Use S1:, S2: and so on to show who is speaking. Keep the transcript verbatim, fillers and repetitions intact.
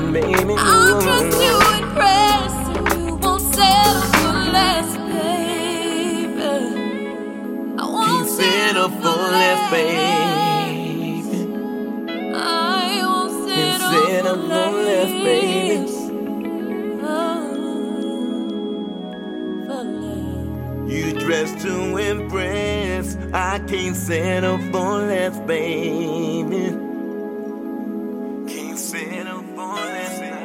S1: baby.
S2: I'll trust you impress, and you won't settle for less, baby. I won't
S1: Can't settle for less, baby.
S2: I won't
S1: Can't
S2: settle
S1: settle
S2: for
S1: for less, baby.
S2: less. Oh, for less.
S1: You dress to impress. I can't settle for less, baby. Can't settle for less.